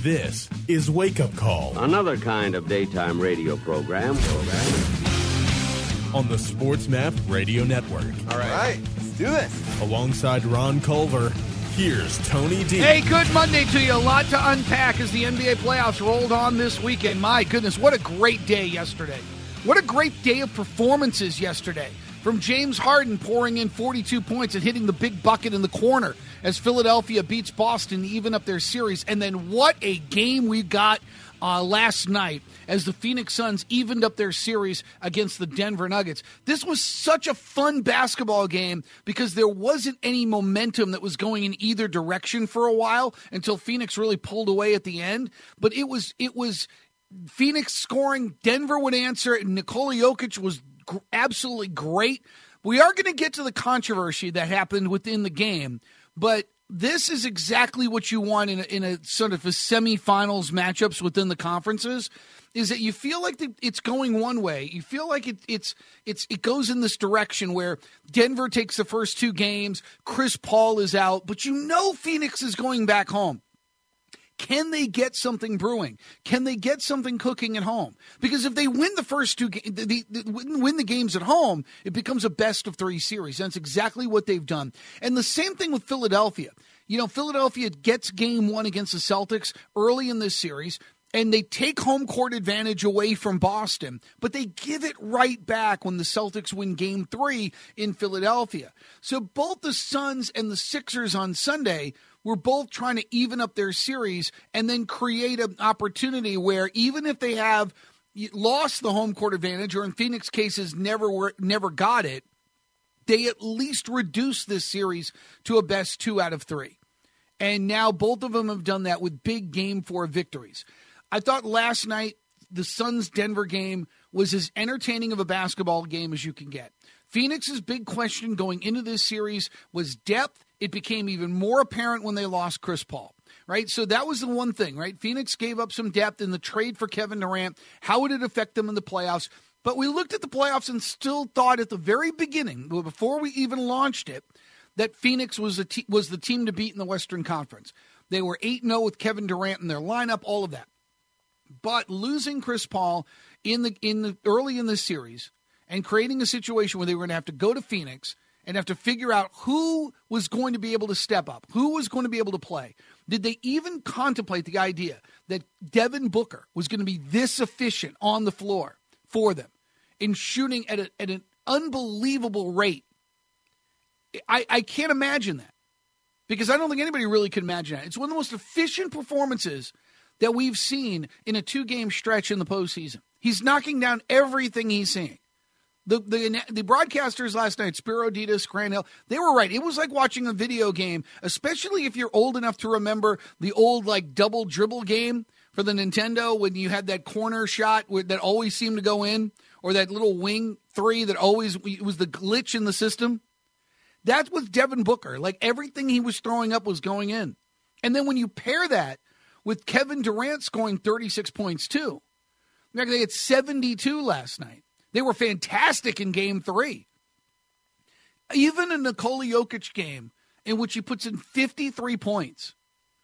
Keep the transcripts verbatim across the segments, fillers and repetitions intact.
This is Wake Up Call. Another kind of daytime radio program. program. On the Sports Map Radio Network. All right. All right. Let's do this. Alongside Ron Culver, here's Tony D. Hey, good Monday to you. A lot to unpack as the N B A playoffs rolled on this weekend. My goodness, what a great day yesterday. What a great day of performances yesterday. From James Harden pouring in forty-two points and hitting the big bucket in the corner as Philadelphia beats Boston to even up their series. And then what a game we got uh, last night as the Phoenix Suns evened up their series against the Denver Nuggets. This was such a fun basketball game because there wasn't any momentum that was going in either direction for a while until Phoenix really pulled away at the end. But it was it was Phoenix scoring, Denver would answer, and Nikola Jokic was gr- absolutely great. We are going to get to the controversy that happened within the game, but this is exactly what you want in a, in a sort of a semifinals matchups within the conferences, is that you feel like the, it's going one way. You feel like it, it's it's it goes in this direction where Denver takes the first two games, Chris Paul is out, but you know Phoenix is going back home. Can they get something brewing? Can they get something cooking at home? Because if they win the first two, ga- the, the, the, win the games at home, it becomes a best of three series. That's exactly what they've done. And the same thing with Philadelphia. You know, Philadelphia gets game one against the Celtics early in this series, and they take home court advantage away from Boston, but they give it right back when the Celtics win game three in Philadelphia. So both the Suns and the Sixers on Sunday were both trying to even up their series and then create an opportunity where even if they have lost the home court advantage, or in Phoenix cases never were, never got it, they at least reduce this series to a best two out of three. And now both of them have done that with big game four victories. I thought last night the Suns-Denver game was as entertaining of a basketball game as you can get. Phoenix's big question going into this series was depth. It became even more apparent when they lost Chris Paul, right? So that was the one thing, right? Phoenix gave up some depth in the trade for Kevin Durant. How would it affect them in the playoffs? But we looked at the playoffs and still thought at the very beginning, before we even launched it, that Phoenix was the, te- was the team to beat in the Western Conference. They were eight and oh with Kevin Durant in their lineup, all of that. But losing Chris Paul in the in the early in this series and creating a situation where they were going to have to go to Phoenix and have to figure out who was going to be able to step up, who was going to be able to play. Did they even contemplate the idea that Devin Booker was going to be this efficient on the floor for them in shooting at, a, at an unbelievable rate? I, I can't imagine that, because I don't think anybody really could imagine that. It's one of the most efficient performances that we've seen in a two-game stretch in the postseason. He's knocking down everything he's seeing. The, the the broadcasters last night, Spiro Ditas, Grant Hill, they were right. It was like watching a video game, especially if you're old enough to remember the old like double dribble game for the Nintendo when you had that corner shot that always seemed to go in, or that little wing three that always it was the glitch in the system. That's with Devin Booker. Like everything he was throwing up was going in. And then when you pair that with Kevin Durant scoring thirty-six points too, they had seventy-two last night. They were fantastic in game three. Even a Nikola Jokic game in which he puts in fifty-three points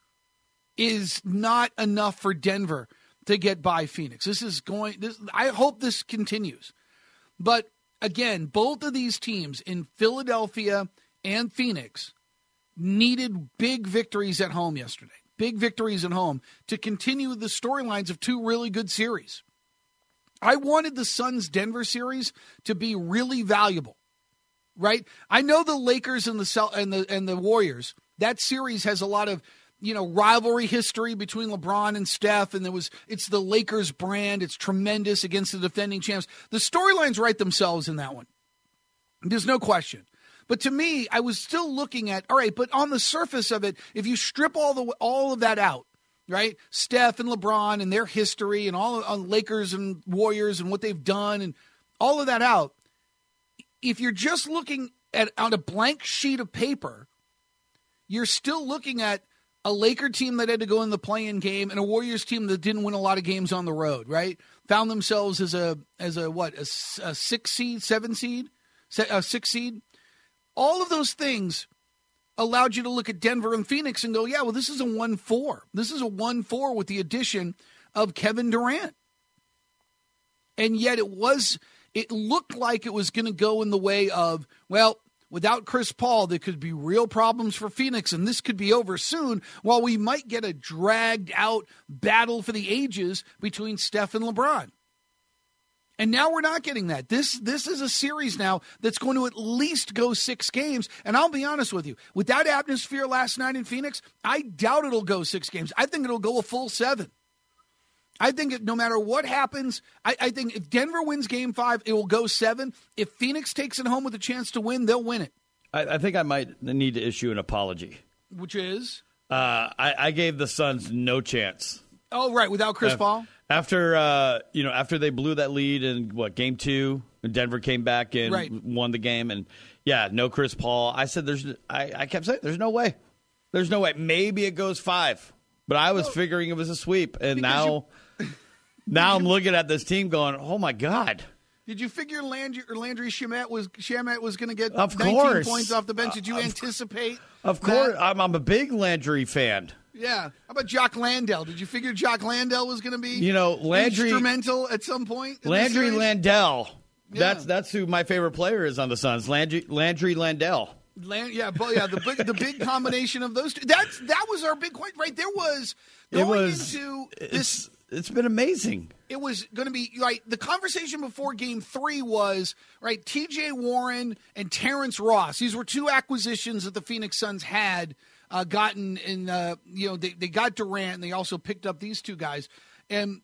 is not enough for Denver to get by Phoenix. This is going, this, I hope this continues. But again, both of these teams in Philadelphia and Phoenix needed big victories at home yesterday. Big victories at home to continue the storylines of two really good series. I wanted the Suns-Denver series to be really valuable, right? I know the Lakers and the Cel- and the and the Warriors, that series has a lot of, you know, rivalry history between LeBron and Steph, and there was it's the Lakers brand. It's tremendous against the defending champs. The storylines write themselves in that one. There's no question. But to me, I was still looking at, all right, but on the surface of it, if you strip all the all of that out, right? Steph and LeBron and their history and all on Lakers and Warriors and what they've done and all of that out. If you're just looking at on a blank sheet of paper, you're still looking at a Laker team that had to go in the play-in game and a Warriors team that didn't win a lot of games on the road, right? Found themselves as a as a what a, a six seed, seven seed, a six seed. All of those things allowed you to look at Denver and Phoenix and go, yeah, well, this is a one four. This is a one four with the addition of Kevin Durant. And yet it was, it looked like it was going to go in the way of, well, without Chris Paul, there could be real problems for Phoenix, and this could be over soon, while we might get a dragged-out battle for the ages between Steph and LeBron. And now we're not getting that. This this is a series now that's going to at least go six games. And I'll be honest with you, with that atmosphere last night in Phoenix, I doubt it'll go six games. I think it'll go a full seven. I think it, no matter what happens, I, I think if Denver wins game five, it will go seven. If Phoenix takes it home with a chance to win, they'll win it. I, I think I might need to issue an apology. Which is? Uh, I, I gave the Suns no chance. Oh, right, without Chris uh, Paul? After uh, you know, after they blew that lead in, what, game two, and Denver came back and right. won the game, and, yeah, no Chris Paul. I said there's I, I kept saying there's no way. There's no way. Maybe it goes five. But I was oh, figuring it was a sweep, and now... You- Now I'm looking at this team going, oh, my God. Did you figure Landry, Landry Shamet was Shamet was going to get of nineteen course. points off the bench? Did you uh, of, anticipate Of course. that? I'm, I'm a big Landry fan. Yeah. How about Jock Landale? Did you figure Jock Landale was going to be you know, Landry, instrumental at some point? Landry Landell. Yeah. That's that's who my favorite player is on the Suns, Landry, Landry Landell. Land, yeah, but yeah, the big, the big combination of those two. That's that was our big point, right? There was going it was, into it's, this. It's been amazing. It was going to be right. The conversation before Game Three was right. T J Warren and Terrence Ross. These were two acquisitions that the Phoenix Suns had uh, gotten in. Uh, you know, they they got Durant, and they also picked up these two guys. And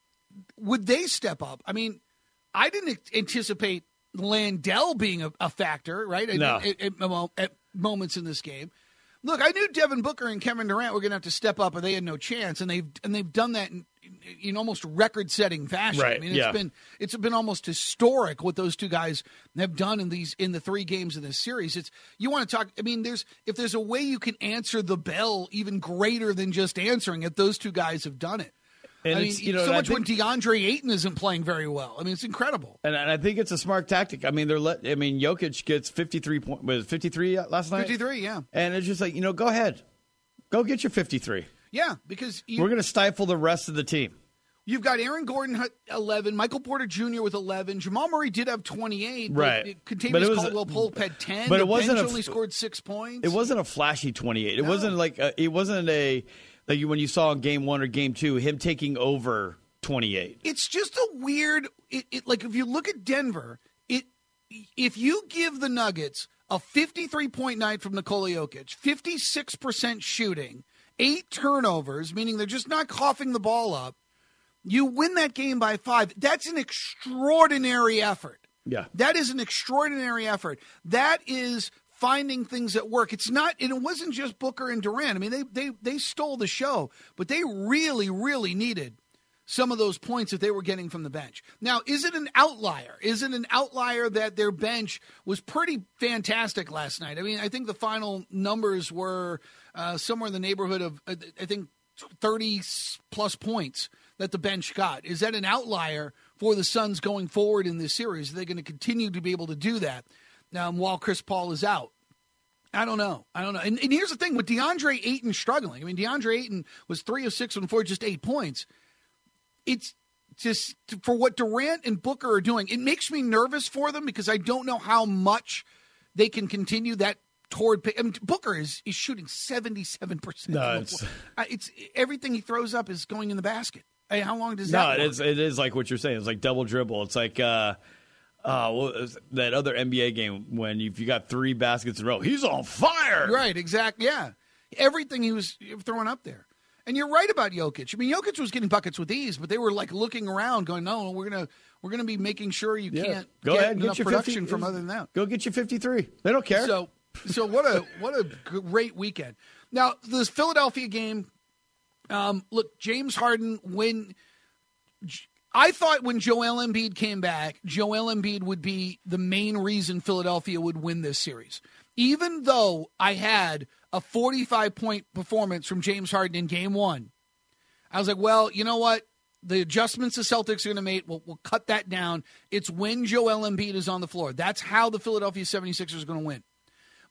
would they step up? I mean, I didn't anticipate Landell being a, a factor, right? No. At, at, at, at moments in this game. Look, I knew Devin Booker and Kevin Durant were going to have to step up, or they had no chance, and they've and they've done that in, in almost record-setting fashion. Right, I mean, it's yeah. been it's been almost historic what those two guys have done in these in the three games of this series. It's you want to talk. I mean, there's if there's a way you can answer the bell even greater than just answering it, those two guys have done it. And I mean, you know, so much think, when DeAndre Ayton isn't playing very well. I mean, it's incredible. And, and I think it's a smart tactic. I mean, they're let. I mean, Jokic gets fifty-three point. Was it fifty-three last night? fifty-three, yeah. And it's just like, you know, go ahead, go get your fifty-three. Yeah, because you, we're going to stifle the rest of the team. You've got Aaron Gordon eleven, Michael Porter Junior with eleven. Jamal Murray did have twenty-eight. Right. But Contavious Caldwell-Pope had ten. But the it wasn't bench a, only scored six points. It wasn't a flashy twenty-eight. It No. wasn't like a, it wasn't a like when you saw in game one or game two him taking over twenty-eight. It's just a weird. It, it like if you look at Denver, it if you give the Nuggets a fifty-three point night from Nikola Jokic, fifty-six percent shooting, eight turnovers, meaning they're just not coughing the ball up. You win that game by five. That's an extraordinary effort. Yeah. That is an extraordinary effort. That is finding things that work. It's not, and it wasn't just Booker and Durant. I mean, they they they stole the show, but they really, really needed some of those points that they were getting from the bench. Now, is it an outlier? Is it an outlier that their bench was pretty fantastic last night? I mean, I think the final numbers were uh, somewhere in the neighborhood of, uh, I think, thirty-plus points that the bench got. Is that an outlier for the Suns going forward in this series? Are they going to continue to be able to do that um, while Chris Paul is out? I don't know. I don't know. And, and here's the thing with DeAndre Ayton struggling. I mean, DeAndre Ayton was three of six from four, just eight points. It's just for what Durant and Booker are doing. It makes me nervous for them because I don't know how much they can continue that toward. I mean, Booker is, is shooting seventy-seven percent. No, it's, it's everything he throws up is going in the basket. I mean, how long does that No, work? it is, it is like what you're saying. It's like double dribble. It's like uh, uh, what was that other N B A game when if you got three baskets in a row, he's on fire. Right, exactly. Yeah. Everything he was throwing up there. And you're right about Jokic. I mean, Jokic was getting buckets with ease, but they were like looking around going, no, we're going to we're gonna be making sure you Yeah. can't Go get ahead, enough get your production fifty, from other than that. Go get your fifty-three. They don't care. So so what a what a great weekend. Now, this Philadelphia game, um, look, James Harden, when I thought when Joel Embiid came back, Joel Embiid would be the main reason Philadelphia would win this series. Even though I had a forty-five point performance from James Harden in game one, I was like, well, you know what? The adjustments the Celtics are going to make, we'll, we'll cut that down. It's when Joel Embiid is on the floor. That's how the Philadelphia seventy-sixers are going to win.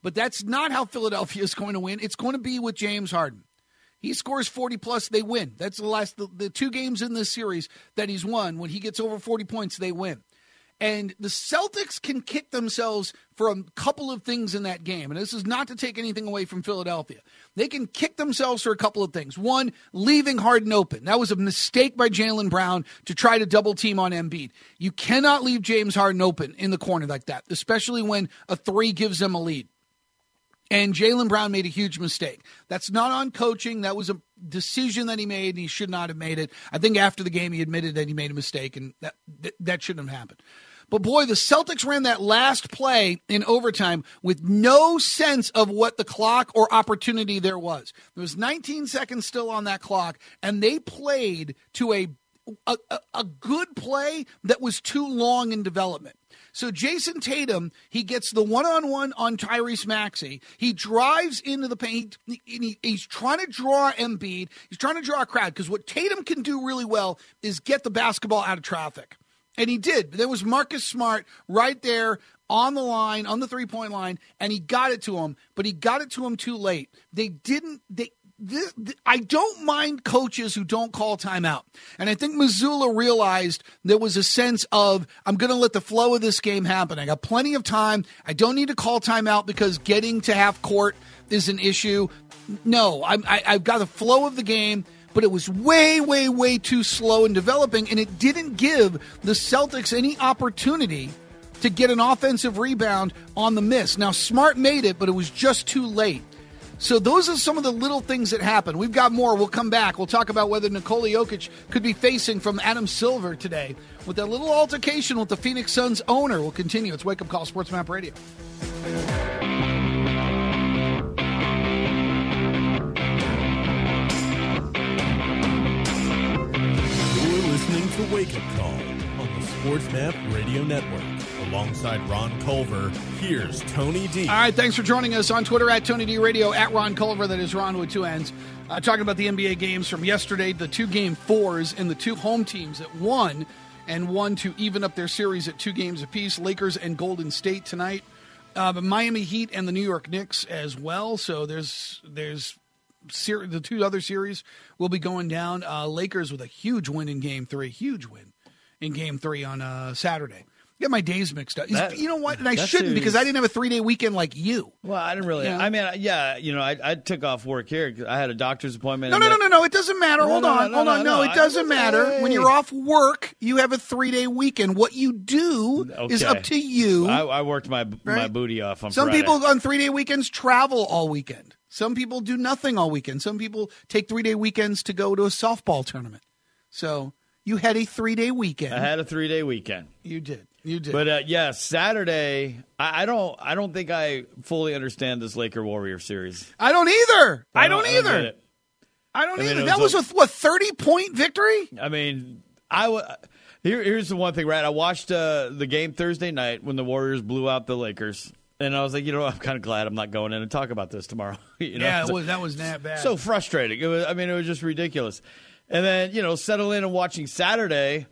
But that's not how Philadelphia is going to win. It's going to be with James Harden. He scores forty plus, they win. That's the last the, the two games in this series that he's won. When he gets over forty points, they win. And the Celtics can kick themselves for a couple of things in that game. And this is not to take anything away from Philadelphia. They can kick themselves for a couple of things. One, leaving Harden open. That was a mistake by Jaylen Brown to try to double team on Embiid. You cannot leave James Harden open in the corner like that, especially when a three gives them a lead. And Jaylen Brown made a huge mistake. That's not on coaching. That was a decision that he made, and he should not have made it. I think after the game he admitted that he made a mistake, and that that shouldn't have happened. But, boy, the Celtics ran that last play in overtime with no sense of what the clock or opportunity there was. There was nineteen seconds still on that clock, and they played to a a, a good play that was too long in development. So Jason Tatum, he gets the one-on-one on Tyrese Maxey. He drives into the paint. He, he, he's trying to draw Embiid. He's trying to draw a crowd because what Tatum can do really well is get the basketball out of traffic. And he did. There was Marcus Smart right there on the line, on the three-point line, and he got it to him, but he got it to him too late. They didn't they This, this, I don't mind coaches who don't call timeout. And I think Mazzulla realized there was a sense of, I'm going to let the flow of this game happen. I got plenty of time. I don't need to call timeout because getting to half court is an issue. No, I'm, I, I've got the flow of the game, but it was way, way, way too slow in developing, and it didn't give the Celtics any opportunity to get an offensive rebound on the miss. Now, Smart made it, but it was just too late. So those are some of the little things that happen. We've got more. We'll come back. We'll talk about whether Nikola Jokic could be facing from Adam Silver today with that little altercation with the Phoenix Suns owner. We'll continue. It's Wake Up Call, Sports Map Radio. You're listening to Wake Up Call on the Sports Map Radio Network. Alongside Ron Culver, here's Tony D. All right, thanks for joining us on Twitter at Tony D Radio, at Ron Culver. That is Ron with two N's. Uh, talking about the N B A games from yesterday, the two game fours and the two home teams that won and won to even up their series at two games apiece. Lakers and Golden State tonight. Uh, the Miami Heat and the New York Knicks as well. So there's there's ser- the two other series will be going down. Uh, Lakers with a huge win in game three. Huge win in game three on uh, Saturday. Get my days mixed up. That, you know what? And I shouldn't series, because I didn't have a three-day weekend like you. Well, I didn't really. Yeah. I mean, yeah, you know, I, I took off work here. I had a doctor's appointment. No, no, no, no, no. It doesn't matter. No, hold no, on. no, hold no, on. No, no, it doesn't matter. Hey. When you're off work, you have a three-day weekend. What you do okay. is up to you. I, I worked my right? my booty off on Some Friday. people on three-day weekends travel all weekend. Some people do nothing all weekend. Some people take three-day weekends to go to a softball tournament. So you had a three-day weekend. I had a three-day weekend. You did. You did. But, uh, yeah, Saturday, I, I don't I don't think I fully understand this Laker-Warrior series. I don't either. I don't, I don't either. I don't, I don't I mean, either. was That was a, a, what, thirty-point victory? I mean, I w- here, here's the one thing, right? I watched uh, the game Thursday night when the Warriors blew out the Lakers. And I was like, you know, I'm kind of glad I'm not going in and talk about this tomorrow. you know? Yeah, it was, that was that bad. So frustrating. It was, I mean, it was just ridiculous. And then, you know, settle in and watching Saturday.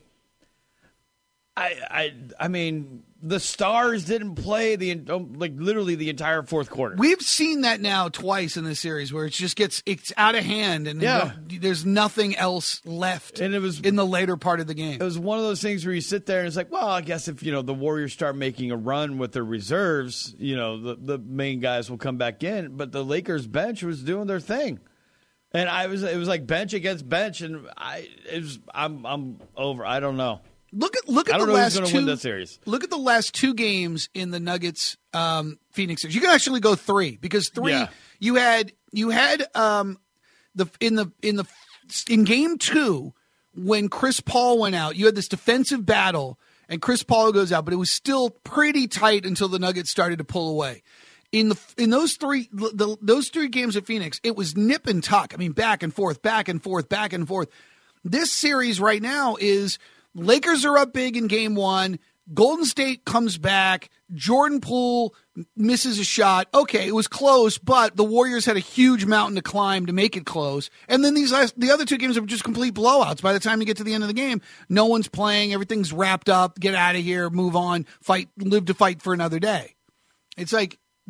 I, I, I mean, the Stars didn't play the like literally the entire fourth quarter. We've seen that now twice in this series where it just gets it's out of hand and yeah. there's nothing else left. And it was in the later part of the game. It was one of those things where you sit there and it's like, well, I guess if you know the Warriors start making a run with their reserves, you know, the the main guys will come back in. But the Lakers bench was doing their thing. And I was it was like bench against bench, and I it was I'm I'm over. I don't know. Look at look at I don't the know last who's two. win that series. Look at the last two games in the Nuggets um, Phoenix series. You can actually go three because three Yeah. you had you had um, the in the in the in game two when Chris Paul went out. You had this defensive battle, and Chris Paul goes out, but it was still pretty tight until the Nuggets started to pull away. In the in those three the, those three games at Phoenix, it was nip and tuck. I mean, back and forth, back and forth, back and forth. This series right now is Lakers are up big in game one. Golden State comes back. Jordan Poole misses a shot. Okay, it was close, but the Warriors had a huge mountain to climb to make it close. And then these last the other two games are just complete blowouts. By the time you get to the end of the game, no one's playing. Everything's wrapped up. Get out of here. Move on. Fight. Live to fight for another day. It's like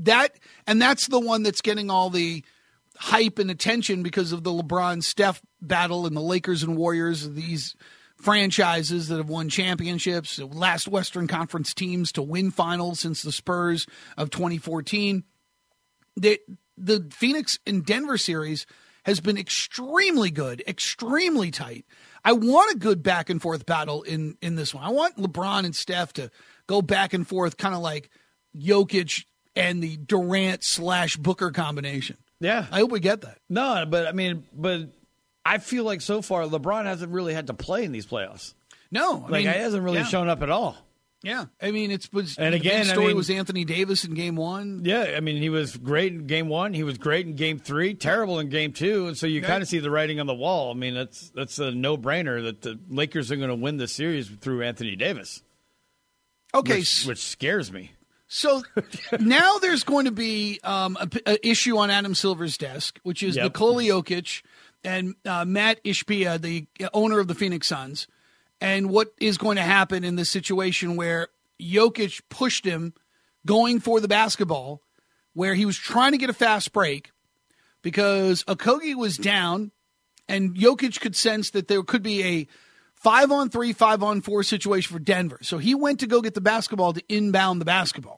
that, and that's the one that's getting all the hype and attention because of the LeBron-Steph battle and the Lakers and Warriors, these franchises that have won championships, last Western Conference teams to win finals since the Spurs of twenty fourteen. The, the Phoenix and Denver series has been extremely good, extremely tight. I want a good back and forth battle in, in this one. I want LeBron and Steph to go back and forth, kind of like Jokic and the Durant slash Booker combination. Yeah. I hope we get that. No, but I mean, but I feel like so far LeBron hasn't really had to play in these playoffs. No. I like, mean, he hasn't really yeah. shown up at all. Yeah. I mean, it's was and the again, big story I mean, was Anthony Davis in game one. Yeah, I mean, he was great in game one. He was great in game three, terrible in game two. And so you Yeah. kind of see the writing on the wall. I mean, that's that's a no-brainer that the Lakers are going to win the series through Anthony Davis. Okay. Which, which scares me. So now there's going to be um, a, a issue on Adam Silver's desk, which is Yep. Nikola Jokic and uh, Matt Ishbia, the owner of the Phoenix Suns, and what is going to happen in this situation where Jokic pushed him going for the basketball, where he was trying to get a fast break because Okogie was down, and Jokic could sense that there could be a five-on-three, five-on-four situation for Denver. So he went to go get the basketball to inbound the basketball.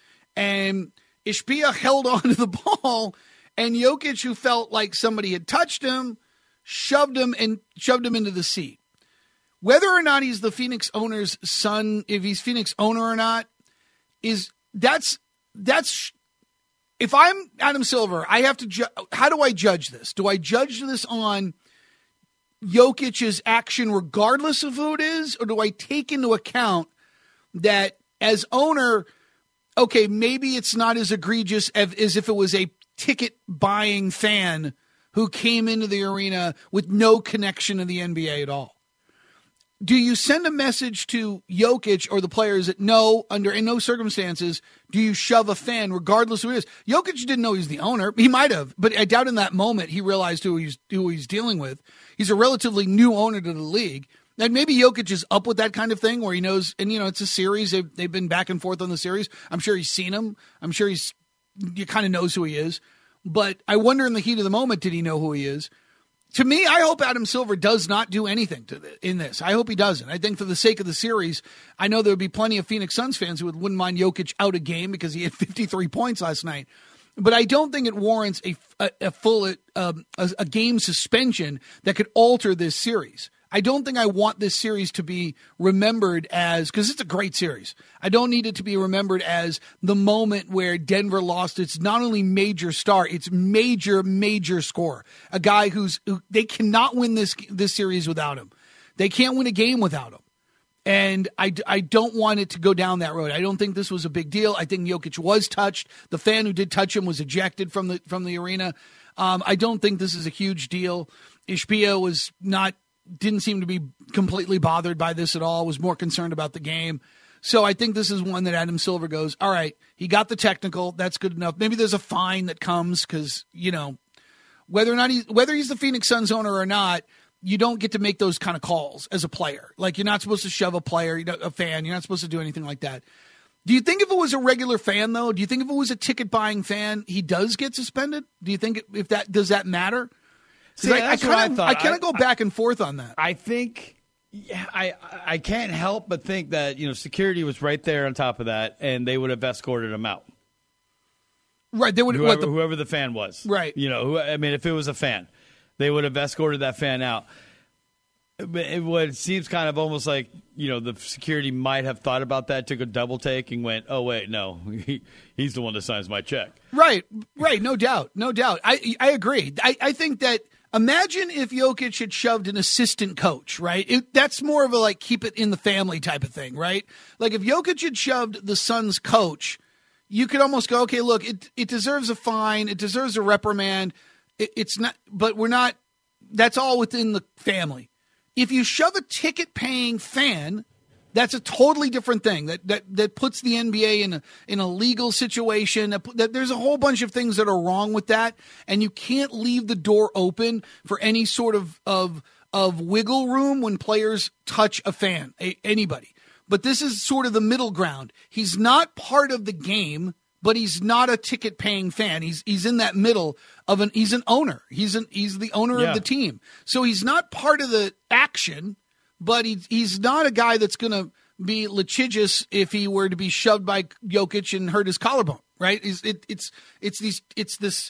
And Ishbia held on to the ball, and Jokic, who felt like somebody had touched him, shoved him and shoved him into the seat. Whether or not he's the Phoenix owner's son, if he's Phoenix owner or not, is that's that's if I'm Adam Silver, I have to ju- how do I judge this? Do I judge this on Jokic's action regardless of who it is, or do I take into account that as owner, okay, maybe it's not as egregious as, as if it was a ticket buying fan who came into the arena with no connection to the N B A at all? Do you send a message to Jokic or the players that no, under in no circumstances do you shove a fan, regardless of who it is? Jokic didn't know he's the owner. He might have, but I doubt in that moment he realized who he's who he's dealing with. He's a relatively new owner to the league. And maybe Jokic is up with that kind of thing where he knows, and, you know, it's a series. They've, they've been back and forth on the series. I'm sure he's seen him. I'm sure he's he kind of knows who he is. But I wonder in the heat of the moment, did he know who he is? To me, I hope Adam Silver does not do anything to the, in this. I hope he doesn't. I think for the sake of the series, I know there would be plenty of Phoenix Suns fans who would, wouldn't mind Jokic out of game because he had fifty-three points last night. But I don't think it warrants a, a, a full um, a, a game suspension that could alter this series. I don't think I want this series to be remembered as, because it's a great series. I don't need it to be remembered as the moment where Denver lost its not only major star, its major, major scorer. A guy who's, who, they cannot win this, this series without him. They can't win a game without him. And I, I don't want it to go down that road. I don't think this was a big deal. I think Jokic was touched. The fan who did touch him was ejected from the, from the arena. Um, I don't think this is a huge deal. Ishbia was not, didn't seem to be completely bothered by this at all, was more concerned about the game. So I think this is one that Adam Silver goes, all right, he got the technical. That's good enough. Maybe there's a fine that comes because, you know, whether or not he, whether he's the Phoenix Suns owner or not, you don't get to make those kind of calls as a player. Like, you're not supposed to shove a player, you know, a fan. You're not supposed to do anything like that. Do you think if it was a regular fan, though, do you think if it was a ticket-buying fan, he does get suspended? Do you think if that, does that matter? See, I, that's I what I kind of thought. I kind I- of go back and forth on that. I think, yeah, I I can't help but think that, you know, security was right there on top of that, and they would have escorted him out. Right, they would Whoever, what the, whoever the fan was. Right. You know, who, I mean, if it was a fan, they would have escorted that fan out. But it, what it seems kind of almost like, you know, the security might have thought about that, took a double take, and went, oh, wait, no, he, he's the one that signs my check. Right, right, no doubt, no doubt. I I agree. I, I think that imagine if Jokic had shoved an assistant coach, right? It, that's more of a like keep it in the family type of thing, right? Like if Jokic had shoved the Suns coach, you could almost go, okay, look, it it deserves a fine, it deserves a reprimand. It, it's not, but we're not. That's all within the family. If you shove a ticket-paying fan, that's a totally different thing. That that that puts the N B A in a in a legal situation. That, that there's a whole bunch of things that are wrong with that, and you can't leave the door open for any sort of of of wiggle room when players touch a fan, a, anybody. But this is sort of the middle ground. He's not part of the game, but he's not a ticket-paying fan. He's he's in that middle of an. He's an owner. He's an he's the owner Yeah. of the team. So he's not part of the action, but he he's not a guy that's going to be litigious if he were to be shoved by Jokic and hurt his collarbone. Right? It's it, it's it's these it's this.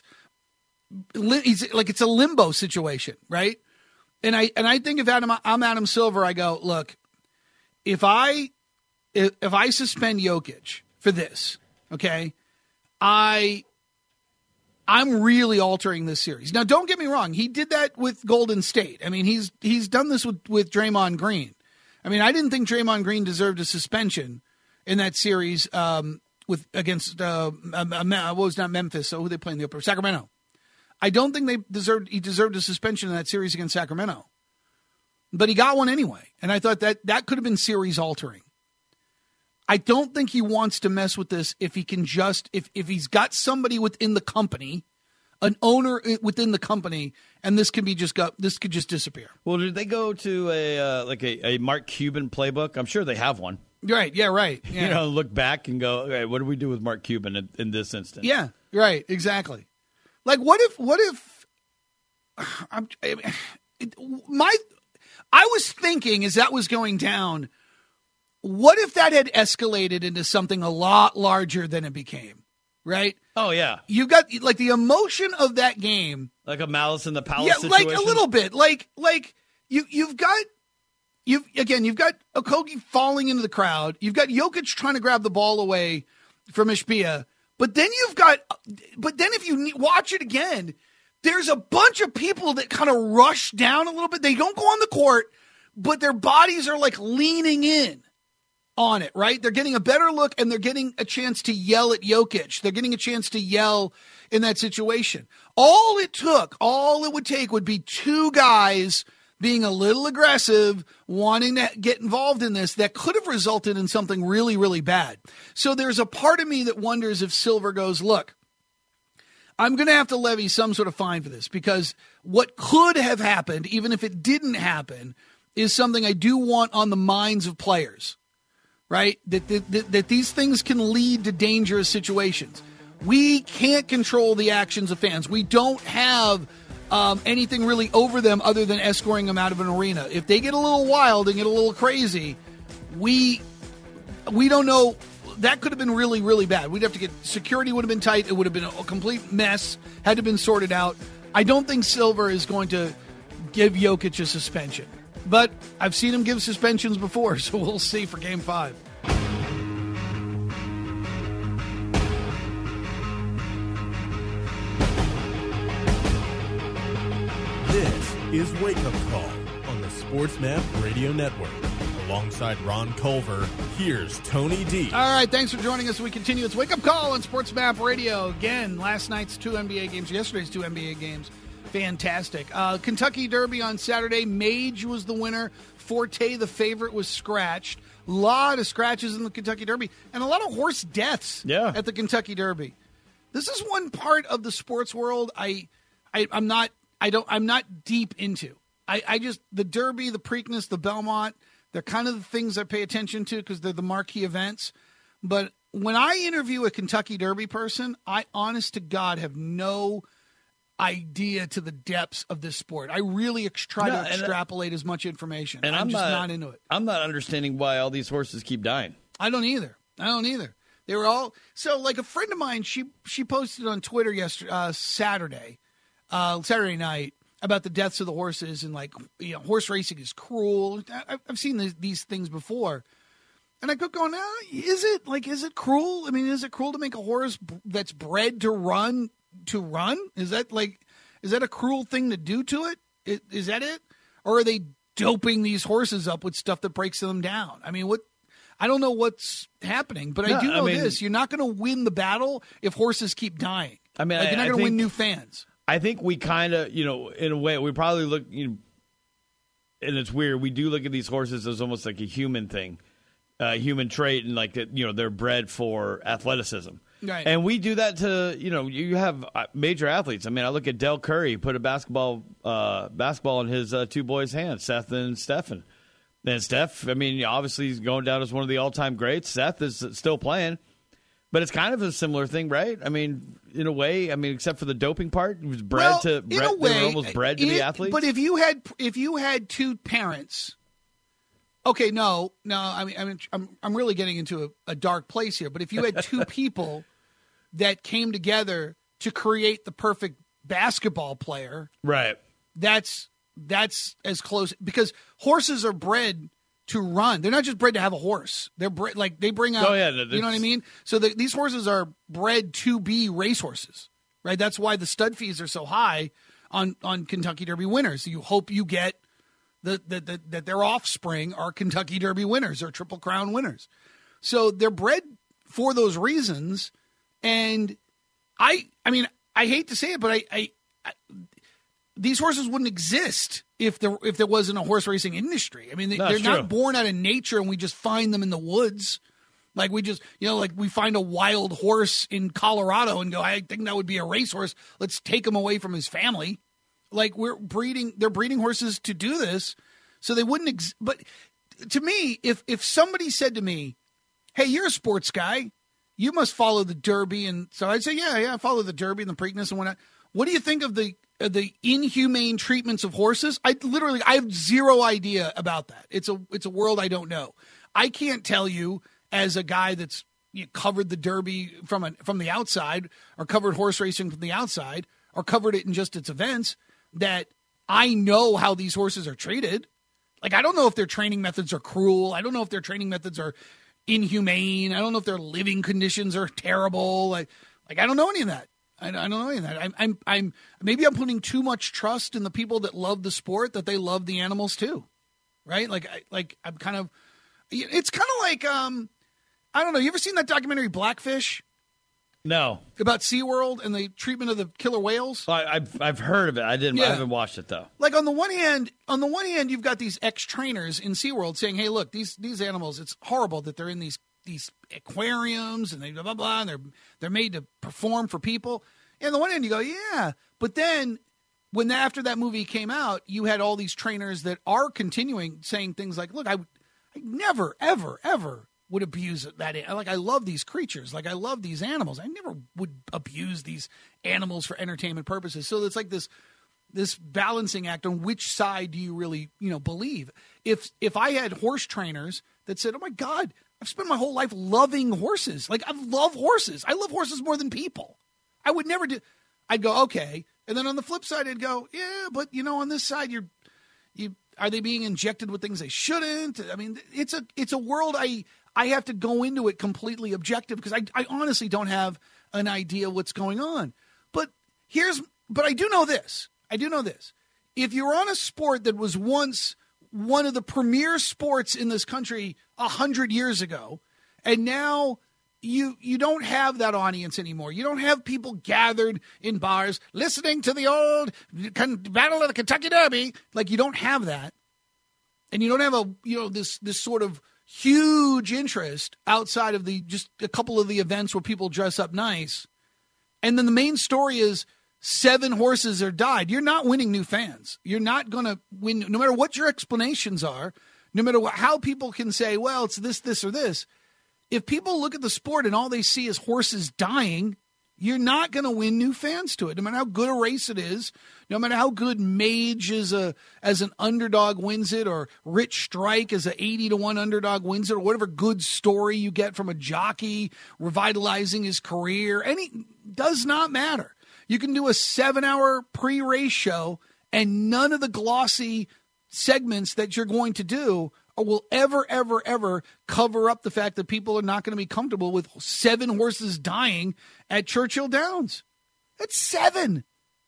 He's like it's a limbo situation, right? And I and I think if Adam, I'm Adam Silver, I go, look, if I if, if I suspend Jokic for this, okay, I I'm really altering this series. Now, don't get me wrong, he did that with Golden State. I mean, he's he's done this with with Draymond Green. I mean, I didn't think Draymond Green deserved a suspension in that series um, with against uh, what was not Memphis, so who they playing the upper Sacramento. I don't think they deserved he deserved a suspension in that series against Sacramento. But he got one anyway. And I thought that that could have been series altering. I don't think he wants to mess with this if he can just if, if he's got somebody within the company, an owner within the company, and this can be just got this could just disappear. Well, did they go to a uh, like a, a Mark Cuban playbook? I'm sure they have one. Right, yeah, right. Yeah. You know, look back and go, okay, what do we do with Mark Cuban in, in this instance? Yeah, right, exactly. Like, what if, what if, I'm, it, my, I was thinking as that was going down, what if that had escalated into something a lot larger than it became, right? Oh, yeah. You got, like, the emotion of that game. Like a Malice in the Palace Yeah, situation? like a little bit. Like, like, you, you've got, you've, again, you've got Okogie falling into the crowd. You've got Jokic trying to grab the ball away from Ishbia. But then you've got, but then if you watch it again, there's a bunch of people that kind of rush down a little bit. They don't go on the court, but their bodies are like leaning in on it, right? They're getting a better look and they're getting a chance to yell at Jokic. They're getting a chance to yell in that situation. All it took, all it would take would be two guys being a little aggressive, wanting to get involved in this, that could have resulted in something really, really bad. So there's a part of me that wonders if Silver goes, look, I'm going to have to levy some sort of fine for this, because what could have happened, even if it didn't happen, is something I do want on the minds of players, right? That, that, that these things can lead to dangerous situations. We can't control the actions of fans. We don't have Um, anything really over them other than escorting them out of an arena. If they get a little wild and get a little crazy, we we don't know. That could have been really, really bad. We'd have to get security would have been tight. It would have been a complete mess. Had to have been sorted out. I don't think Silver is going to give Jokic a suspension, but I've seen him give suspensions before, so we'll see for Game Five. This is Wake Up Call on the SportsMap Radio Network. Alongside Ron Culver, here's Tony D. All right, thanks for joining us. We continue. It's Wake Up Call on SportsMap Radio. Again, last night's two N B A games, yesterday's two N B A games. Fantastic. Uh, Kentucky Derby on Saturday. Mage was the winner. Forte, the favorite, was scratched. A lot of scratches in the Kentucky Derby and a lot of horse deaths yeah. at the Kentucky Derby. This is one part of the sports world I, I I'm not I don't I'm not deep into. I, I just the Derby, the Preakness, the Belmont, they're kind of the things I pay attention to because they're the marquee events. But when I interview a Kentucky Derby person, I honest to God have no idea to the depths of this sport. I really ex- try no, to extrapolate as much information. And I'm, I'm just not, not into it. I'm not understanding why all these horses keep dying. I don't either. I don't either. They were all so like a friend of mine. She she posted on Twitter yesterday, uh, Saturday, uh, Saturday night about the deaths of the horses and like you know horse racing is cruel. I, I've seen these, these things before, and I kept going, oh, is it like is it cruel? I mean, is it cruel to make a horse that's bred to run to run? Is that like is that a cruel thing to do to it? Is, is that it, or are they doping these horses up with stuff that breaks them down? I mean, what? I don't know what's happening, but no, I do know I mean, this. You're not going to win the battle if horses keep dying. I mean, like, I, you're not going to win new fans. I think we kind of, you know, in a way, we probably look, you know, and it's weird, we do look at these horses as almost like a human thing, a human trait, and like, that, you know, they're bred for athleticism. Right. And we do that to, you know, you have major athletes. I mean, I look at Del Curry, put a basketball uh, basketball in his uh, two boys' hands, Seth and Stephen. And Steph, I mean, obviously he's going down as one of the all-time greats. Seth is still playing. But it's kind of a similar thing, right? I mean, in a way, I mean, except for the doping part, it was bred well, to bred, in a way, they were almost bred to it, be athletes. But if you had if you had two parents, okay, no, no, I mean, I mean, I'm I'm really getting into a, a dark place here. But if you had two people that came together to create the perfect basketball player, right? That's that's as close, because horses are bred to run. They're not just bred to have a horse. They're bred, like they bring out, oh, yeah, you know what I mean? So the, these horses are bred to be racehorses, right? That's why the stud fees are so high on, on Kentucky Derby winners. You hope you get the, the, the, that their offspring are Kentucky Derby winners or Triple Crown winners. So they're bred for those reasons. And I, I mean, I hate to say it, but I, I, I these horses wouldn't exist if there if there wasn't a horse racing industry. I mean, they, no, they're not true. born out of nature and we just find them in the woods. Like we just, you know, like we find a wild horse in Colorado and go, I think that would be a racehorse. Let's take him away from his family. Like we're breeding, they're breeding horses to do this. So they wouldn't, ex- but to me, if if somebody said to me, hey, you're a sports guy, you must follow the Derby. And so I'd say, yeah, yeah, I follow the Derby and the Preakness and whatnot. What do you think of the the inhumane treatments of horses? I literally, I have zero idea about that. It's a, it's a world I don't know. I can't tell you as a guy that's you know, covered the Derby from a, from the outside, or covered horse racing from the outside, or covered it in just its events, that I know how these horses are treated. Like, I don't know if their training methods are cruel. I don't know if their training methods are inhumane. I don't know if their living conditions are terrible. Like, like I don't know any of that. I don't know any of that. I'm, I'm, I'm, maybe I'm putting too much trust in the people that love the sport, that they love the animals too, right? Like, I, like I'm kind of, it's kind of like, um, I don't know. You ever seen that documentary Blackfish? No. About SeaWorld and the treatment of the killer whales? I, I've I've heard of it. I didn't. Yeah. I haven't watched it though. Like on the one hand, on the one hand, you've got these ex-trainers in SeaWorld saying, "Hey, look, these these animals. It's horrible that they're in these these aquariums and they blah blah blah, and they're they're made to perform for people." And on the one hand, you go, "Yeah," but then when after that movie came out, you had all these trainers that are continuing saying things like, "Look, I, I never, ever, ever." would abuse that. Like, I love these creatures. Like, I love these animals. I never would abuse these animals for entertainment purposes. So it's like this, this balancing act on which side do you really, you know, believe. If, if I had horse trainers that said, oh my God, I've spent my whole life loving horses. Like, I love horses. I love horses more than people. I would never do, I'd go, okay. And then on the flip side, I'd go, yeah, but you know, on this side, you're, you, are they being injected with things they shouldn't? I mean, it's a, it's a world I, I have to go into it completely objective because I, I honestly don't have an idea what's going on. But here's, but I do know this. I do know this. If you're on a sport that was once one of the premier sports in this country a hundred years ago, and now you you don't have that audience anymore. You don't have people gathered in bars listening to the old Battle of the Kentucky Derby. Like, you don't have that, and you don't have a you know this this sort of huge interest outside of the just a couple of the events where people dress up nice. And then the main story is seven horses are died. You're not winning new fans. You're not going to win, no matter what your explanations are, no matter what, how people can say, well, it's this, this, or this. If people look at the sport and all they see is horses dying, you're not going to win new fans to it. No matter how good a race it is, no matter how good Mage is a, as an underdog wins it, or Rich Strike as an eighty to one underdog wins it, or whatever good story you get from a jockey revitalizing his career, any does not matter. You can do a seven-hour pre-race show, and none of the glossy segments that you're going to do will ever, ever, ever cover up the fact that people are not going to be comfortable with seven horses dying at Churchill Downs. That's seven.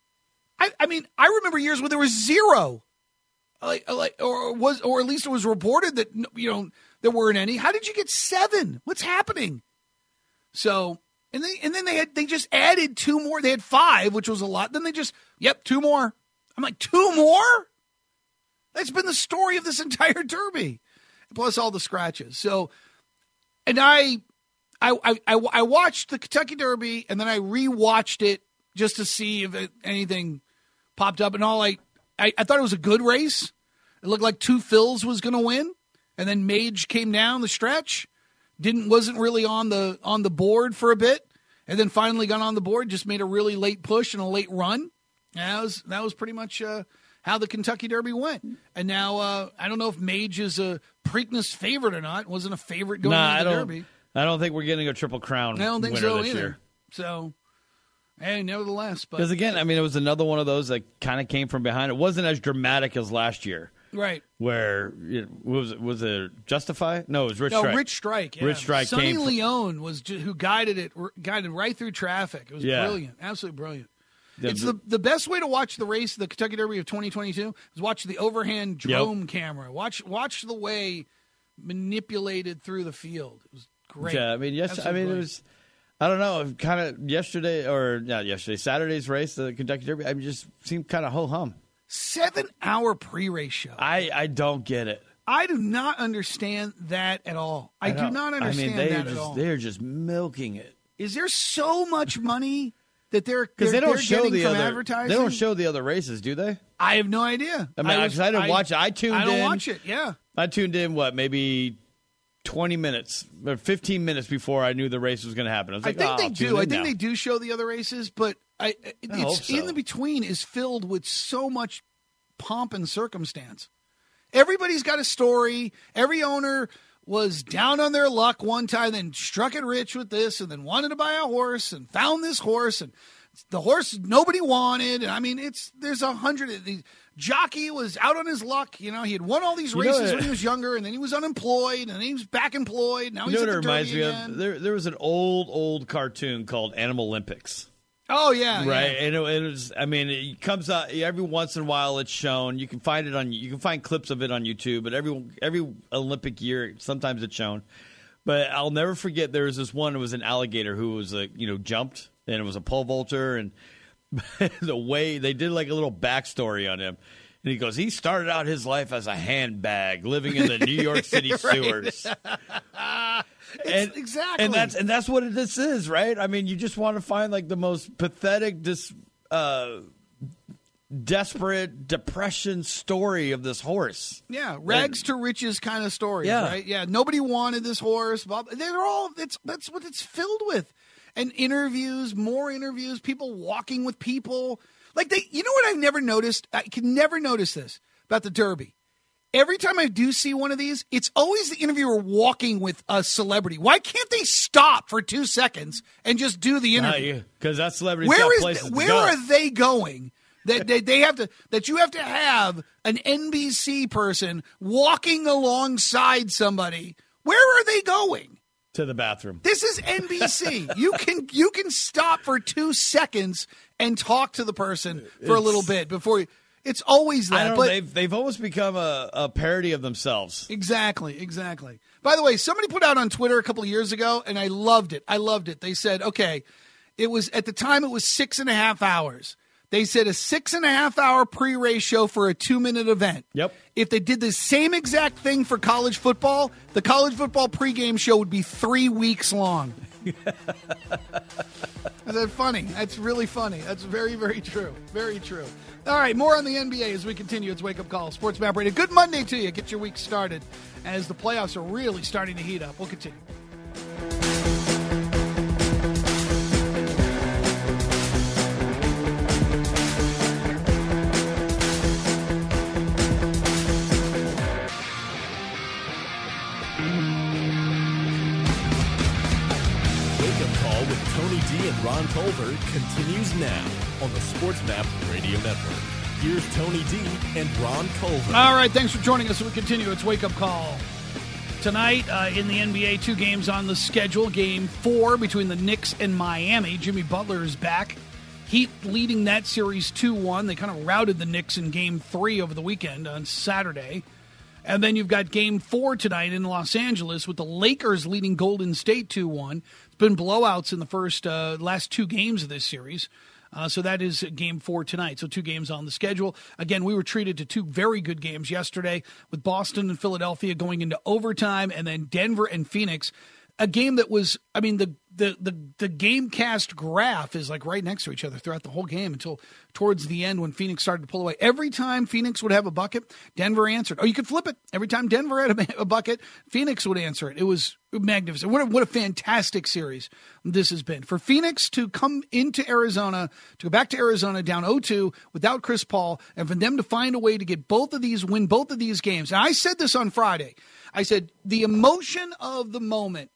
I, I mean, I remember years where there was zero, like, like, or was, or at least it was reported that you know there weren't any. How did you get seven? What's happening? So, and they, and then they had they just added two more. They had five, which was a lot. Then they just, yep, two more. I'm like, two more? That's been the story of this entire Derby, plus all the scratches. So, and I, I, I, I watched the Kentucky Derby, and then I rewatched it just to see if it, anything popped up. And all I, I, I thought it was a good race. It looked like Two Phils was going to win, and then Mage came down the stretch, didn't wasn't really on the on the board for a bit, and then finally got on the board. Just made a really late push and a late run. And that was that was pretty much uh, how the Kentucky Derby went. And now uh, I don't know if Mage is a Preakness favorite or not. Wasn't a favorite going nah, into the I don't, Derby. I don't think we're getting a Triple Crown. I don't think winner so this either. Year. So, hey, nevertheless, but because again, I mean, it was another one of those that kind of came from behind. It wasn't as dramatic as last year. Right. Where it was was it Justify? No, it was Rich no, Strike. Rich Strike. Yeah. Rich Strike Sonny came from, Leone was ju- who guided it, guided right through traffic. It was Yeah. brilliant, absolutely brilliant. The, it's the the best way to watch the race, the Kentucky Derby of twenty twenty-two, is watch the overhand drone Yep. camera. Watch watch the way manipulated through the field. It was great. Yeah, I mean, yes, Absolutely I mean, brilliant. it was. I don't know, kind of yesterday or not yesterday, Saturday's race, the Kentucky Derby. I mean, just seemed kind of ho hum. Seven hour pre race show. I I don't get it. I do not understand that at all. I, I do don't- not understand I mean, they're that just at all. they're just milking it Is there so much money that they're because they're, they don't they're show getting the from other. advertising? They don't show the other races, do they? I have no idea. I mean, was- because I, didn't watch it. I tuned I don't in. watch it. Yeah. I tuned in. What maybe twenty minutes or fifteen minutes before I knew the race was going to happen. I was I like, think oh, they I'll tune do. in I think now. they do show the other races, but I, I hope it's so. in the between is filled with so much pomp and circumstance. Everybody's got a story. Every owner was down on their luck one time, then struck it rich with this, and then wanted to buy a horse and found this horse, and the horse nobody wanted. And I mean, it's there's a hundred. The jockey was out on his luck. You know, he had won all these You know races what- when he was younger, and then he was unemployed, and then he was back employed. Now You he's know at what the it reminds Derby me again. of? There, there was an old, old cartoon called Animal Olympics. Oh yeah, Right, yeah. and it, it was. I mean, it comes out every once in a while. It's shown. You can find it on. You can find clips of it on YouTube. But every every Olympic year, sometimes it's shown. But I'll never forget. There was this one. It was an alligator who was like, you know, jumped, and it was a pole vaulter, and the way they did like a little backstory on him. And he goes, he started out his life as a handbag, living in the New York City sewers. and exactly. and that's and that's what it, this is, right? I mean, you just want to find like the most pathetic, dis, uh, desperate depression story of this horse. Yeah, rags to riches kind of stories, Yeah. right? Yeah, nobody wanted this horse. Blah, blah. They're all it's that's what it's filled with, and interviews, more interviews, people walking with people. Like they, you know what I've never noticed? I can never notice this about the Derby. Every time I do see one of these, it's always the interviewer walking with a celebrity. Why can't they stop for two seconds and just do the interview? Because that celebrity's got Where places is to where go. are they going? That they, they have to that you have to have an N B C person walking alongside somebody. Where are they going? To the bathroom. This is N B C. you can you can stop for two seconds and talk to the person for a little It's- bit before you. It's always that. I don't know. but They've, they've almost become a, a parody of themselves. Exactly, exactly. By the way, somebody put out on Twitter a couple of years ago, and I loved it. I loved it. They said, okay, it was at the time it was six and a half hours. They said a six and a half hour pre-race show for a two-minute event. Yep. If they did the same exact thing for college football, the college football pregame show would be three weeks long. Is that funny? That's really funny. That's very, very true. Very true. All right, more on the N B A as we continue. It's Wake Up Call, Sports Map Radio. Good Monday to you. Get your week started as the playoffs are really starting to heat up. We'll continue. Wake Up Call with Tony D and Ron Culver continues now on the Sports Map Radio Network. Here's Tony D and Ron Culver. All right, thanks for joining us. We continue. It's Wake Up Call. Tonight uh, in the N B A, two games on the schedule. Game four between the Knicks and Miami. Jimmy Butler is back. Heat leading that series two one. They kind of routed the Knicks in game three over the weekend on Saturday. And then you've got game four tonight in Los Angeles with the Lakers leading Golden State two one. It's been blowouts in the first uh, last two games of this series. Uh, so that is game four tonight. So two games on the schedule. Again, we were treated to two very good games yesterday with Boston and Philadelphia going into overtime, and then Denver and Phoenix. A game that was, I mean, the the, the, the game cast graph is like right next to each other throughout the whole game until towards the end when Phoenix started to pull away. Every time Phoenix would have a bucket, Denver answered. Or you could flip it. Every time Denver had a, a bucket, Phoenix would answer it. It was magnificent. What a, what a fantastic series this has been. For Phoenix to come into Arizona, to go back to Arizona down oh two without Chris Paul, and for them to find a way to get both of these, win both of these games. And I said this on Friday. I said the emotion of the moment,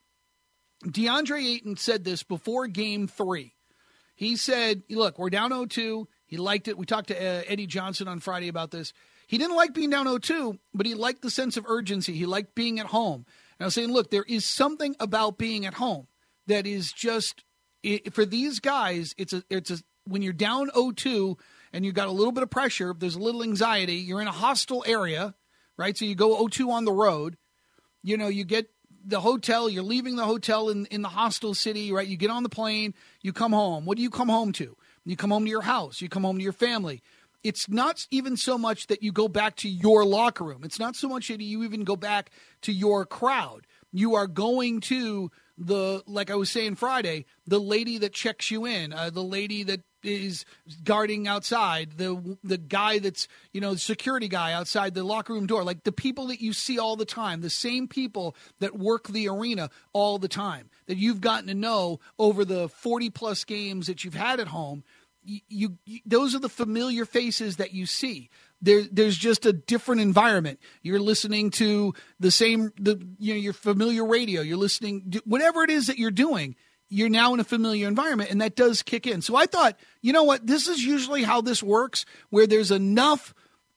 DeAndre Ayton said this before game three. He said, look, we're down oh two. He liked it. We talked to uh, Eddie Johnson on Friday about this. He didn't like being down oh two, but he liked the sense of urgency. He liked being at home. And I was saying, look, there is something about being at home that is just, it, for these guys, it's a, it's a, when you're down oh two and you've got a little bit of pressure, there's a little anxiety, you're in a hostile area, right? So you go oh two on the road, you know, you get the hotel, you're leaving the hotel in, in the hostile city, right? You get on the plane, you come home. What do you come home to? You come home to your house. You come home to your family. It's not even so much that you go back to your locker room. It's not so much that you even go back to your crowd. You are going to the, like I was saying Friday, the lady that checks you in, uh, the lady that is guarding outside, the the guy that's, you know, the security guy outside the locker room door, like the people that you see all the time, the same people that work the arena all the time, that you've gotten to know over the forty plus games that you've had at home. You, you, you those are the familiar faces that you see. There, there's just a different environment. You're listening to the same, the you know, your familiar radio. You're listening, whatever it is that you're doing. You're now in a familiar environment, and that does kick in. So I thought, you know what, this is usually how this works, where there's enough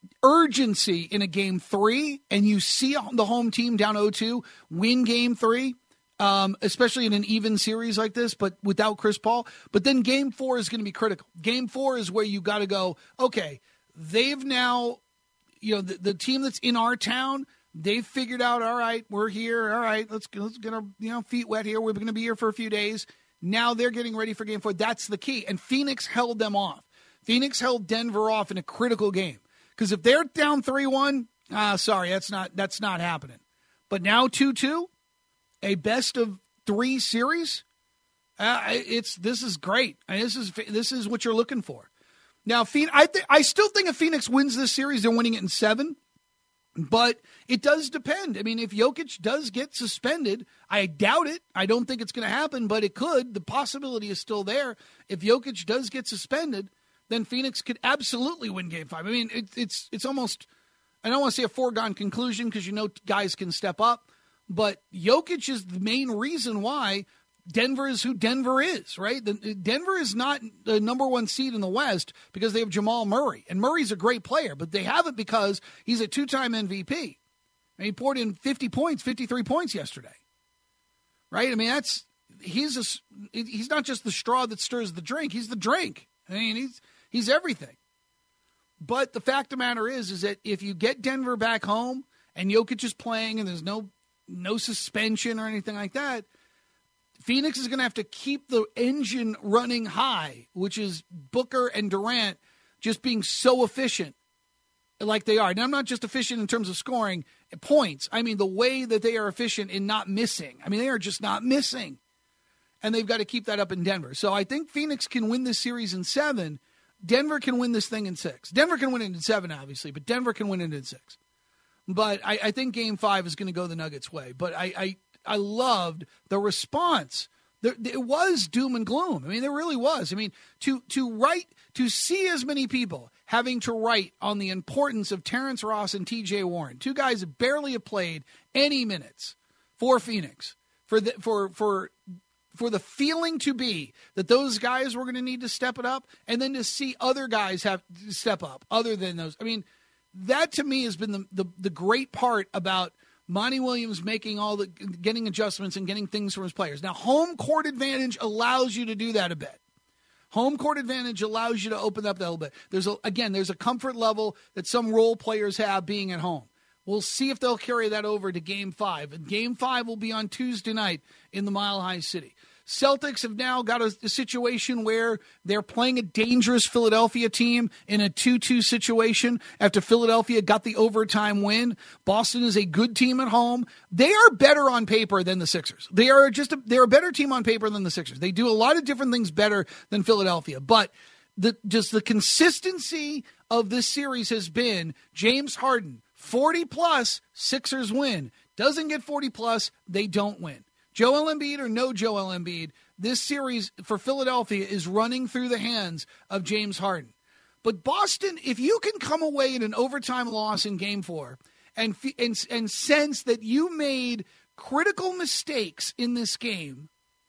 urgency in a game three, and you see the home team down oh two win game three, um, especially in an even series like this, but without Chris Paul. But then game four is going to be critical. Game four is where you got to go, okay, they've now, you know, the, the team that's in our town, they've figured out, all right, we're here. All right, let's let's get our you know feet wet here. We're going to be here for a few days. Now they're getting ready for game four. That's the key. And Phoenix held them off. Phoenix held Denver off in a critical game. Because if they're down three one, ah, sorry, that's not that's not happening. But now two two, a best of three series. Uh, it's this is great. I mean, this is this is what you're looking for. Now, I th- I still think if Phoenix wins this series, they're winning it in seven. But it does depend. I mean, if Jokic does get suspended, I doubt it. I don't think it's going to happen, but it could. The possibility is still there. If Jokic does get suspended, then Phoenix could absolutely win game five. I mean, it, it's it's almost, I don't want to say a foregone conclusion because you know guys can step up, but Jokic is the main reason why Denver is who Denver is, right? The, Denver is not the number one seed in the West because they have Jamal Murray. And Murray's a great player, but they have it because he's a two-time M V P. And he poured in fifty points, fifty-three points yesterday. Right? I mean, that's he's a, he's not just the straw that stirs the drink. He's the drink. I mean, he's he's everything. But the fact of the matter is, is that if you get Denver back home and Jokic is playing and there's no no suspension or anything like that, Phoenix is going to have to keep the engine running high, which is Booker and Durant just being so efficient like they are. Now, I'm not just efficient in terms of scoring points. I mean, the way that they are efficient in not missing. I mean, they are just not missing. And they've got to keep that up in Denver. So I think Phoenix can win this series in seven. Denver can win this thing in six. Denver can win it in seven, obviously, but Denver can win it in six. But I, I think game five is going to go the Nuggets' way. But I, I I loved the response. There, it was doom and gloom. I mean, there really was. I mean, to to write, to see as many people having to write on the importance of Terrence Ross and T J Warren, two guys that barely have played any minutes for Phoenix, for the, for for for the feeling to be that those guys were going to need to step it up, and then to see other guys have to step up other than those. I mean, that to me has been the the, the great part about Monty Williams making all the getting adjustments and getting things from his players. Now, home court advantage allows you to do that a bit. Home court advantage allows you to open up that a little bit. There's a, again, there's a comfort level that some role players have being at home. We'll see if they'll carry that over to game five. And game five will be on Tuesday night in the Mile High City. Celtics have now got a, a situation where they're playing a dangerous Philadelphia team in a two two situation after Philadelphia got the overtime win. Boston is a good team at home. They are better on paper than the Sixers. They are just a, they're a better team on paper than the Sixers. They do a lot of different things better than Philadelphia, but the just the consistency of this series has been James Harden, forty plus, Sixers win. Doesn't get forty plus, they don't win. Joel Embiid or no Joel Embiid, this series for Philadelphia is running through the hands of James Harden. But Boston, if you can come away in an overtime loss in game four and, and, and sense that you made critical mistakes in this game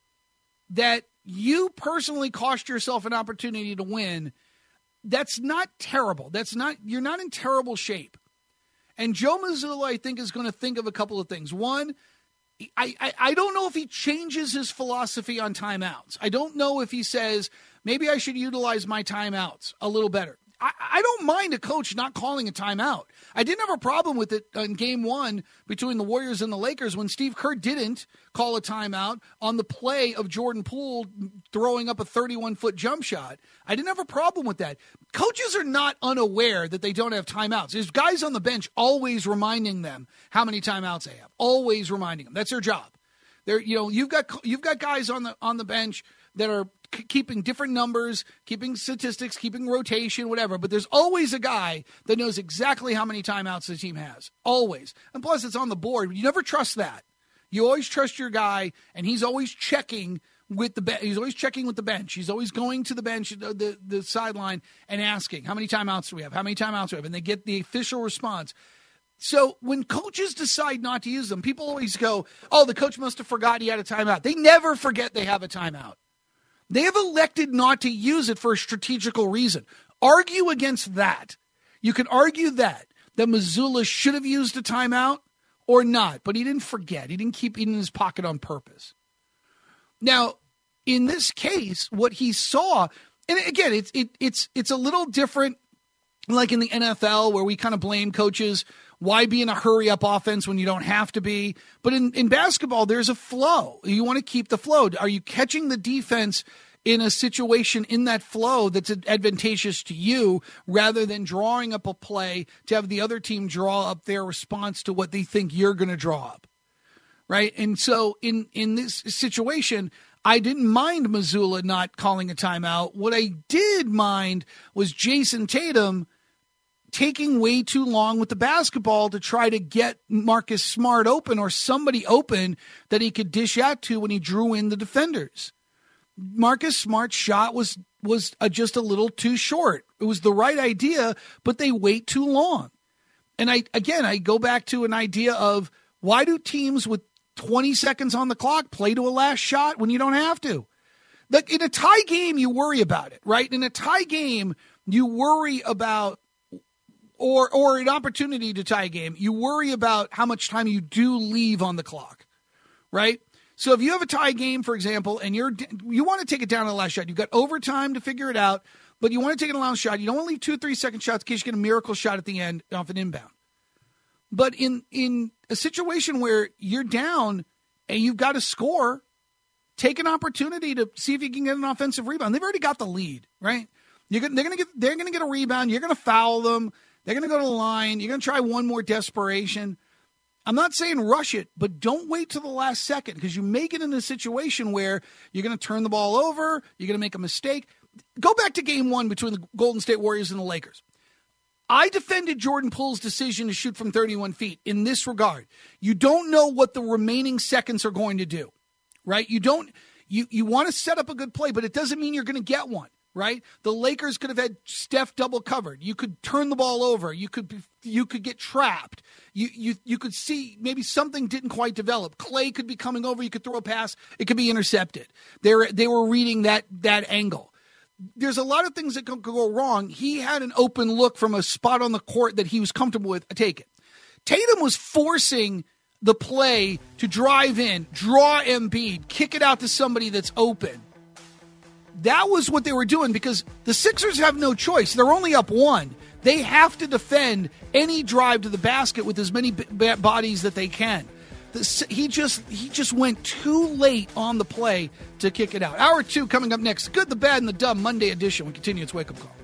that you personally cost yourself an opportunity to win, that's not terrible. That's not, you're not in terrible shape. And Joe Mazzulla, I think, is going to think of a couple of things. One, I, I, I don't know if he changes his philosophy on timeouts. I don't know if he says, maybe I should utilize my timeouts a little better. I, I don't mind a coach not calling a timeout. I didn't have a problem with it in game one between the Warriors and the Lakers when Steve Kerr didn't call a timeout on the play of Jordan Poole throwing up a thirty-one-foot jump shot. I didn't have a problem with that. Coaches are not unaware that they don't have timeouts. There's guys on the bench always reminding them how many timeouts they have. Always reminding them. That's their job. They're, you know, you've got you've got guys on the on the bench that are c- keeping different numbers, keeping statistics, keeping rotation, whatever. But there's always a guy that knows exactly how many timeouts the team has. Always. And plus, it's on the board. You never trust that. You always trust your guy, and he's always checking with the be- he's always checking with the bench. He's always going to the bench, the, the the sideline, and asking, how many timeouts do we have? How many timeouts do we have? And they get the official response. So when coaches decide not to use them, people always go, oh, the coach must have forgot he had a timeout. They never forget they have a timeout. They have elected not to use it for a strategical reason. Argue against that. You can argue that, that Mazzulla should have used a timeout or not, but he didn't forget. He didn't keep it in his pocket on purpose. Now, in this case, what he saw, and again, it's it, it's it's a little different, like in the N F L where we kind of blame coaches. Why be in a hurry-up offense when you don't have to be? But in, in basketball, there's a flow. You want to keep the flow. Are you catching the defense in a situation in that flow that's advantageous to you rather than drawing up a play to have the other team draw up their response to what they think you're going to draw up? Right? And so in, in this situation, I didn't mind Mazzulla not calling a timeout. What I did mind was Jason Tatum taking way too long with the basketball to try to get Marcus Smart open or somebody open that he could dish out to when he drew in the defenders. Marcus Smart's shot was was uh, just a little too short. It was the right idea, but they wait too long. And I again, I go back to an idea of why do teams with twenty seconds on the clock play to a last shot when you don't have to? Like in a tie game, you worry about it, right? In a tie game, you worry about Or or an opportunity to tie a game, you worry about how much time you do leave on the clock, right? So if you have a tie game, for example, and you're you want to take it down to the last shot, you've got overtime to figure it out, but you want to take it a last shot. You don't want to leave two, three second shots in case you get a miracle shot at the end off an inbound. But in in a situation where you're down and you've got to score, take an opportunity to see if you can get an offensive rebound. They've already got the lead, right? You're gonna, they're going to get they're going to get a rebound. You're going to foul them. They're going to go to the line. You're going to try one more desperation. I'm not saying rush it, but don't wait till the last second because you make it in a situation where you're going to turn the ball over. You're going to make a mistake. Go back to game one between the Golden State Warriors and the Lakers. I defended Jordan Poole's decision to shoot from thirty-one feet in this regard. You don't know what the remaining seconds are going to do, right? You don't. You, you want to set up a good play, but it doesn't mean you're going to get one. Right? The Lakers could have had Steph double covered. You could turn the ball over. You could you could get trapped. You you you could see maybe something didn't quite develop. Clay could be coming over. You could throw a pass. It could be intercepted. They were, they were reading that that angle. There's a lot of things that could go wrong. He had an open look from a spot on the court that he was comfortable with. I take it. Tatum was forcing the play to drive in, draw Embiid, kick it out to somebody that's open. That was what they were doing because the Sixers have no choice. They're only up one. They have to defend any drive to the basket with as many b- bodies that they can. The, he just he just went too late on the play to kick it out. Hour two coming up next. Good, the bad, and the dumb Monday edition. We continue. It's Wake Up Call.